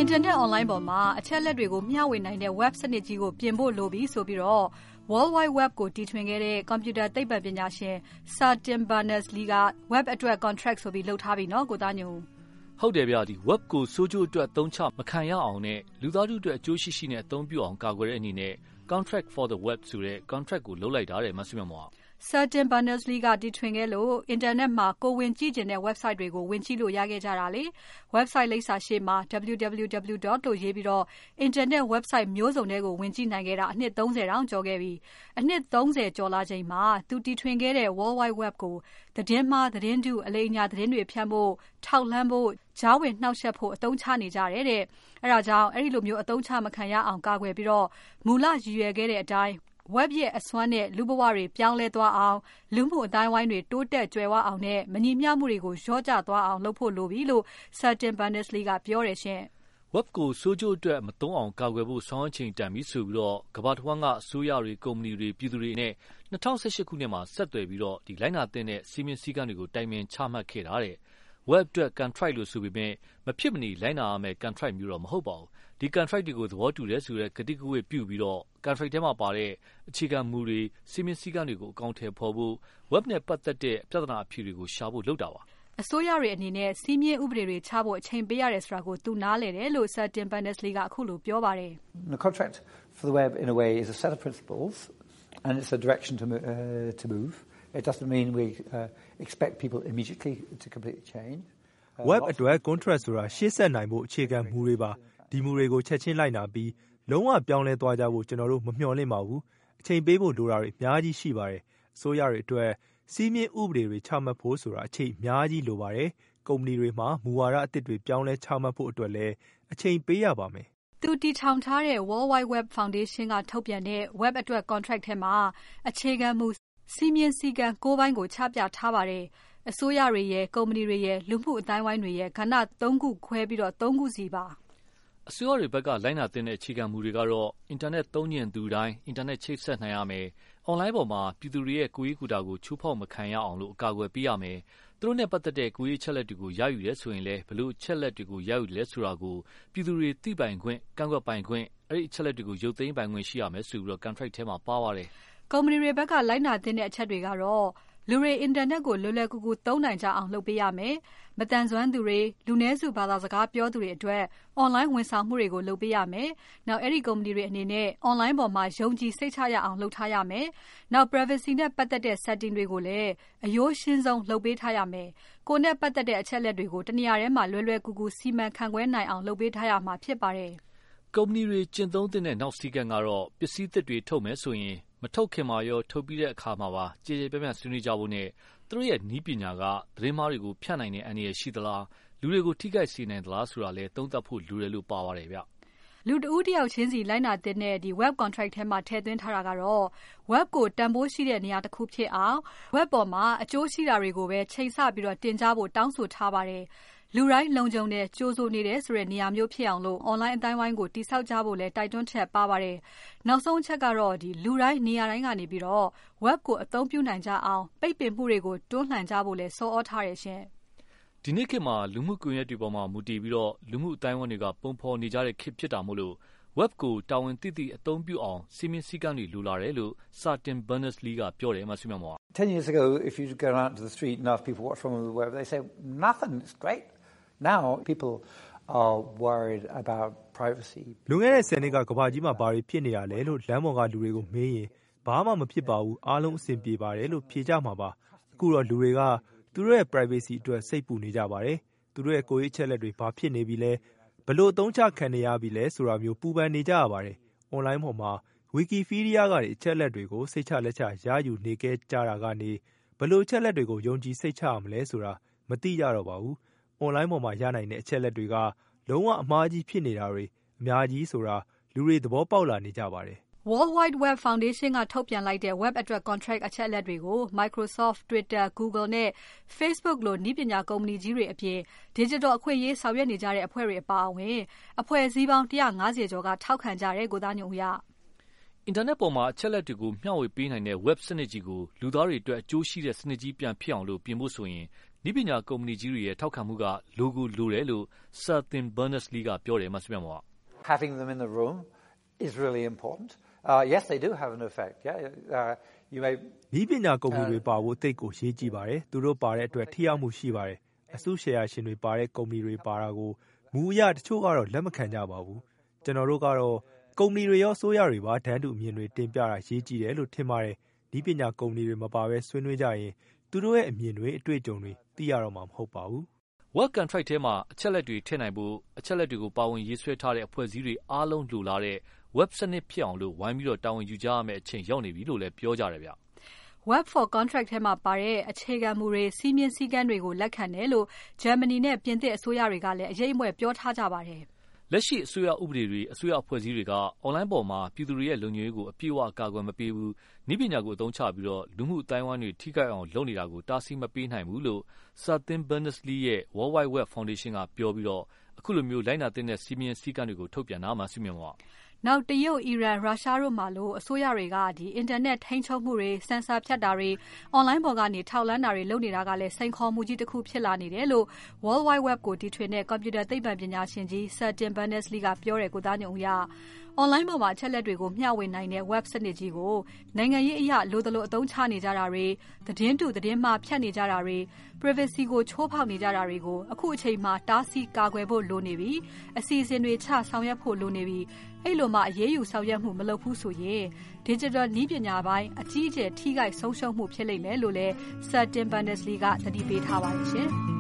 Internet online ပေါ်မှာအချက်အလက်တွေကိုမျှဝေနိုင်တဲ့ web စနစ်ကြီးကိုပြင်ဖို့လိုပြီဆိုပြီးတော့ World Wide Web ကိုတီထွင်ခဲ့တဲ့ Computer သိပ္ပံပညာရှင် Satya Berners-Lee က web အတွက် contract ဆိုပြီးလုပ်ထားပြီနော်ကိုသားညိုဟုတ်တယ်ဗျာဒီ web ကိုစိုးကျိုးအတွက်သုံးချမခံရအောင်နဲ့လူသားတို့အတွက်အကျိုးရှိရှိနဲ့အသုံးပြုအောင်ကာကွယ်တဲ့အနေနဲ့ contract for the web ဆိုတဲ့ contract ကိုလုပ်လိုက်တာတဲ့မဆုမမော Satya Berners-Lee ကတီထွင်ခဲ့လို့ internet မှာကိုဝင်ကြည့်ကျင်တဲ့ website တွေကိုဝင်ကြည့်လို့ရခဲ့ကြတာလေ website လိပ်စာရှေ့မှာ www. လို့ရေးပြီးတော့ internet website မျိုးစုံတွေကိုဝင်ကြည့်နိုင်ခဲ့တာအနှစ်30တောင်ကျော်ခဲ့ပြီအနှစ်30ကျော်လာချိန်မှာသူတီထွင်ခဲ့တဲ့ World Wide Web ကိုသတင်းမှားသတင်းတုအလိမ်အညာသတင်းတွေဖြန့်ဖို့ထောက်လှမ်းဖို့ကြားဝင်နှောက်ယှက်ဖို့အသုံးချနေကြတယ်တဲ့အဲဒါကြောင့်အဲ့ဒီလိုမျိုးအသုံးချမခံရအောင်ကာကွယ်ပြီးတော့မူလရည်ရွယ်ခဲ့တဲ့အတိုင်းweb ရဲ့အစွမ်းနဲ့လူဘဝတွေပြောင်းလဲသွားအောင်လူမှုအတိုင်းဝိုင်းတွေတိုးတက်ကြွယ်ဝအောင်နဲ့မညီမျှမှုတွေကိုလျော့ကျသွားအောင်လုပ်ဖို့လိုပြီလို့ Satya Berners-Lee ကပြောတယ်ရှင် web ကိုစိုးကျိုးအတွက်မသုံးအောင်ကာကွယ်ဖို့ဆောင်ရွက်ချိန်တန်ပြီဆိုပြီးတော့ကမ္ဘာတစ်ဝန်းကအစိုးရတွေကုမ္ပဏီတွေပြည်သူတွေနဲ့2018ခုနှစ်မှာဆက်သွယ်ပြီးတော့ဒီလိုင်းနာတင်တဲ့စီမင်းစည်းကမ်းတွေကိုတိုင်ပင်ချမှတ်ခဲ့တာတဲ့ web အတွက် contract လို့ဆိုပေမဲ့မဖြစ်မနေလိုင်းနာရမယ် contract မျိုးတော့မဟုတ်ပါဘူးဒီ contract တွေကိုသဘောတူတယ်ဆိုတဲ့ကတိကဝတ်ပြုပြီးတော့ contract ထဲမှာပါတဲ့အခြေခံမူတွေစီမင်းစည်းကမ်းတွေကိုအကောင့်ထဲပေါ်ဖို့ web နဲ့ပတ်သက်တဲ့ပြဿနာအဖြေတွေကိုရှာဖို့လုပ်တာပါအစိုးရတွေအနေနဲ့စီးမြင့်ဥပဒေတွေချဖို့အချိန်ပေးရတယ်ဆိုတာကိုသူနားလည်တယ်လို့ Satya Berners-Lee ကအခုလိုပြောပါတယ် The contract for the web in a way is a set of principles and it's a direction to move. It doesn't mean we expect people immediately to completely change. web အတွက် contract ဆိုတာရှေ့ဆက်နိုင်ဖို့အခြေခံမူတွေပါဒီမူတွေကိုချက်ချင်းလိုက်နာပြီးလုံးဝပြောင်းလဲသွားကြဖို့ကျွန်တော်တို့မမျှော်လင့်ပါဘူးအချိန်ပေးဖို့လိုတာတွေအများကြီးရှိပါတယ်အစိုးရတွေအတွက်စီးမြင့်ဥပဒေတွေချမှတ်ဖို့ဆိုတာအချိန်အများကြီးလိုပါတယ်ကုမ္ပဏီတွေမှာမူဝါဒအသစ်တွေပြောင်းလဲချမှတ်ဖို့အတွက်လည်းအချိန်ပေးရပါမယ်သူတီထောင်ထားတဲ့ World Wide Web Foundation ကထုတ်ပြန်တဲ့ web အတွက် contract ထဲမှာအခြေခံမူစီးမြင့်စည်းကမ်း9ပိုင်းကိုချပြထားပါတယ်အစိုးရတွေရဲ့ကုမ္ပဏီတွေရဲ့လူမှုအတိုင်းဝိုင်းတွေရဲ့ကဏ္ဍ3ခုခွဲပြီးတော့3ခုစီပါအစိုးရတွေဘက်ကလိုင်းနာတင်တဲ့အခြေခံမူတွေကတော့အင်တာနက်သုံးညင်သူတိုင်းအင်တာနက်ချိတ်ဆက်နိုင်ရမယ်။ online ပေါ်မှာပြည်သူတွေရဲ့ကိုယ်ရေးကိုယ်တာကိုချိုးဖောက်မခံရအောင်လို့အကာအကွယ်ပေးရမယ်။သူတို့နဲ့ပတ်သက်တဲ့ကိုယ်ရေးချက်လက်တွေကိုရယူရဲဆိုရင်လည်းဘလို့ချက်လက်တွေကိုရယူလဲဆိုတာကိုပြည်သူတွေသိပိုင်ခွင့်ကန့်ကွက်ပိုင်ခွင့်အဲ့ဒီချက်လက်တွေကိုရုပ်သိမ်းပိုင်ခွင့်ရှိရမယ်ဆိုပြီးတော့ contract ထဲမှာပါပါတယ်။ကုမ္ပဏီတွေဘက်ကလိုင်းနာတင်တဲ့အချက်တွေကတော့လူတွေအင်တာနက်ကိုလွယ်လွယ်ကူကူသုံးနိုင်ကြအောင်လုပ်ပေးရမယ်။မတန်ဆွမ်းသူတွေလူနည်းစုဘာသာစကားပြောသူတွေအတွက် online ဝန်ဆောင်မှုတွေကိုလုပ်ပေးရမယ်။နောက်အဲ့ဒီကုမ္ပဏီတွေအနေနဲ့ online ပေါ်မှာယုံကြည်စိတ်ချရအောင်လုပ်ထားရမယ်။နောက် privacy နဲ့ပတ်သက်တဲ့ setting တွေကိုလည်းအရိုးရှင်းဆုံးလုပ်ပေးထားရမယ်။ကိုယ်နဲ့ပတ်သက်တဲ့အချက်လက်တွေကိုတနေရာထဲမှာလွယ်လွယ်ကူကူစီမံခန့်ခွဲနိုင်အောင်လုပ်ပေးထားရမှာဖြစ်ပါတယ်။ကုမ္ပဏီတွေကျင့်သုံးတဲ့နောက်စည်းကမ်းကတော့ပစ္စည်းသစ်တွေထုတ်မယ်ဆိုရင်မထုတ်ခင်မှာရောထုတ်ပြီးတဲ့အခါမှာပါကြေကြေပြန့်ပြန့်ဆွေးနွေးကြဖို့နဲ့သူတို့ရဲ့နည်းပညာကသတင်းမှားတွေကိုဖြန့်နိုင်တဲ့အန္တရာယ်ရှိသလားလူတွေကိုထိခိုက်စေနိုင်သလားဆိုတာလည်းသုံးသပ်ဖို့လိုတယ်လို့ပါပါတယ်ဗျလူတဦးတယောက်ချင်းစီလိုက်နာတဲ့ဒီ web contract ထဲမှာထည့်သွင်းထားတာကတော့ web ကိုတန်ဖိုးရှိတဲ့နေရာတစ်ခုဖြစ်အောင် web ပေါ်မှာအကျိုးရှိတာတွေကိုပဲချိန်ဆပြီးတော့တင်ကြဖို့တောင်းဆိုထားပါတယ်လူတိုင်းလုံခြုံတဲ့ကြိုးစိုးနေတဲ့ဆိုတဲ့နေရာမျိုးဖြစ်အောင်လို့ online အတိုင်းဝိုင်းကိုတိဆောက်ကြဖို့လဲတိုက်တွန်းချက်ပါပါတယ်။နောက်ဆုံးအချက်ကတော့လူတိုင်းနေရာတိုင်းကနေပြီးတော့ web ကိုအသုံးပြုနိုင်ကြအောင်ပိတ်ပင်မှုတွေကိုတွန်းလှန်ကြဖို့လဲဆော်ဩထားရရှင်။ဒီနေ့ခေတ်မှာလူမှုကွန်ရက်တွေပေါ်မှာမူတည်ပြီးတော့လူမှုအတိုင်းဝိုင်းတွေကပုံဖော်နေကြတဲ့ခေတ်ဖြစ်တာမို့လို့ web ကိုတာဝန်သိသိအသုံးပြုအောင်စီမင်းစည်းကမ်းတွေလိုလာတယ်လို့ Satya Berners-Lee ကပြောတယ်မဆုမမော 10 years ago if you go out to the street and ask people what's wrong with the web they say nothing it's great Now people are worried about privacy. လွန်ခဲ့တဲ့10နှစ်ကကမ္ဘာကြီးမှာဘာတွေဖြစ်နေရလဲလို့လမ်းပေါ်ကလူတွေကိုမေးရင်ဘာမှမဖြစ်ပါဘူးအားလုံးအဆင်ပြေပါတယ်လို့ဖြေကြမှာပါအခုတော့လူတွေကသူတို့ရဲ့ privacy အတွက်စိတ်ပူနေကြပါတယ်သူတို့ရဲ့ကိုယ်ရေးချက်လက်တွေဘာဖြစ်နေပြီလဲဘလို့အသုံးချခံနေရပြီလဲဆိုတာမျိုးပူပန်နေကြရပါတယ် online ပေါ်မှာ Wikipedia ကနေအချက်လက်တွေကိုစိတ်ချလက်ချရယူနေခဲ့ကြတာကနေဘလို့ချက်လက်တွေကိုယုံကြည်စိတ်ချရမလဲဆိုတာမသိကြတော့ပါဘူးonline ပေါ်မှာရနိုင်တဲ့အချက်လက်တွေကလုံးဝအမှားကြီးဖြစ်နေတာတွေအများကြီးဆိုတာလူတွေသဘောပေါက်လာနေကြပါတယ်။ World Wide Web Foundation ကထုတ်ပြန်လိုက်တဲ့ web အတွက် contract အချက်အလက်တွေကို Microsoft, Twitter, Google နဲ့ Facebook လိုနည်းပညာကုမ္ပဏီကြီးတွေအပြင် digital အခွင့်အရေးဆောင်ရွက်နေကြတဲ့အဖွဲ့တွေအပါအဝင်အဖွဲ့အစည်းပေါင်း150ကျော်ကထောက်ခံကြတဲ့ကိုသားညုံရအင်တာနက်ပေါ်မှာအချက်လက်တွေကိုမျှဝေပေးနိုင်တဲ့ web စနစ်ကြီးကိုလူသားတွေအတွက်အကျိုးရှိတဲ့စနစ်ကြီးပြန်ဖြစ်အောင်လို့ပြင်ဖို့ဆိုရင်နည်းပညာကုမ္ပဏီကြီးတွေရဲ့ထောက်ခံမှုကလိုကိုလိုတယ်လို့ Sir Tim Berners-Lee ကပြောတယ်မဆုမြတ်မောင် Having them in the room is really important. Yes, they do have an effect. Yeah, you may. နည်းပညာကုမ္ပဏီတွေပါဖို့သိကိုရေးကြည့်ပါတယ်သူတို့ပါတဲ့အတွက်ထိရောက်မှုရှိပါတယ်အစုရှယ်ယာရှင်တွေပါတဲ့ကုမ္ပဏီတွေပါတာကိုမူအရတချို့ကတော့လက်မခံကြပါဘူးကျွန်တော်တို့ကတော့ကုမ္ပဏီတွေရောဆိုရတွေပါတန်းတူအမြင်တွေတင်ပြတာရေးကြည့်တယ်လို့ထင်ပါတယ်နည်းပညာကုမ္ပဏီတွေမပါဘဲဆွေးနွေးကြရင်သူတို့ရဲ့အမြင်တွေအတွေ့အကြုံတွေသိရတော့မှာမဟုတ်ပါဘူး Work contract ထဲမှာအချက်လက်တွေထည့်နိုင်ဖို့အချက်လက်တွေကိုပါဝင်ရေးဆွဲထားတဲ့အဖွဲ့အစည်းတွေအားလုံးလိုလားတဲ့ web စနစ်ဖြစ်အောင်လို့ဝိုင်းပြီးတော့တာဝန်ယူကြရမယ့်အချိန်ရောက်နေပြီလို့လည်းပြောကြတယ်ဗျ Web for contract ထဲမှာပါတဲ့အခြေခံမူတွေစီးမြင်စည်းကမ်းတွေကိုလက်ခံတယ်လို့ဂျာမနီနဲ့ပြင်သစ်အစိုးရတွေကလည်းအရေးအမွဲပြောထားကြပါတယ်လက်ရှိအစိုးရဥပဒေတွေအစိုးရအဖွဲ့အစည်းတွေကအွန်လိုင်းပေါ်မှာပြည်သူတွေရဲ့လုံခြုံရေးကိုအပြည့်အဝအကာအကွယ်မပေးဘူးနည်းပညာကိုအသုံးချပြီးတော့လူမှုအတိုင်းအဝိုင်းတွေထိခိုက်အောင်လုပ်နေတာကိုတားဆီးမပေးနိုင်ဘူးလို့ Sir Tim Berners-Lee ရဲ့ World Wide Web Foundation ကပြောပြီးတော့အခုလိုမျိုးလိုက်နာတဲ့စီမင်းစည်းကမ်းတွေကိုထုတ်ပြန်တာမှဆုမြင်ပါနောက်တရုတ်အီရန်ရုရှားတို့မှလို့အစိုးရတွေကအင်တာနက်ထိန်းချုပ်မှုတွေစင်ဆာဖြတ်တာတွေအွန်လိုင်းပေါ်ကနေထောက်လှမ်းတာတွေလုပ်နေတာကလည်းစိန်ခေါ်မှုကြီးတစ်ခုဖြစ်လာနေတယ်လို့ World Wide Web ကိုတီထွင်တဲ့ကွန်ပျူတာသိပ္ပံပညာရှင်ကြီး Sir Tim Berners-Lee ကပြောတယ်ကိုသားညုံဦးရအွန်လိုင်းပေါ်မှာအချက်လက်တွေကိုမျှဝေနိုင်တဲ့ web စနစ်ကြီးကိုနိုင်ငံရေးအရလိုသလိုအသုံးချနေကြတာတွေသတင်းတူသတင်းမှားဖြတ်နေကြတာတွေ privacy ကိုချိုးဖောက်နေကြတာတွေကိုအခုအချိန်မှာတားဆီးကာကွယ်ဖို့လိုနေပြီအစီအစဉ်တွေချဆောင်ရွက်ဖို့လိုနေပြီအဲ့လိုမှအရေးယူဆောင်ရွက်မှုမလုပ်ဘူးဆိုရင် digital နည်းပညာပိုင်းအကြီးအကျယ်ထိခိုက်ဆုံးရှုံးမှုဖြစ်လိမ့်မယ်လို့လည်း Sir Tim Berners-Lee ကသတိပေးထားပါတယ်ရှင်